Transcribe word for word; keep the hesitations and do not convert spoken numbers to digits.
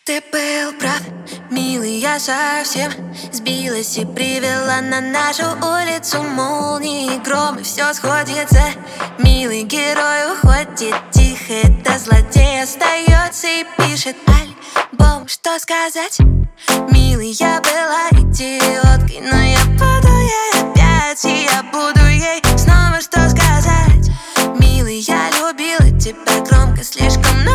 Ты был прав, милый, я совсем сбилась и привела на нашу улицу молнии, гром, и все сходится. Милый герой уходит тихо, до злодея остается и пишет альбом. Что сказать? Милый, я была идиоткой, но я буду ей опять, и я буду ей снова что сказать. Милый, я любила тебя громко, слишком много.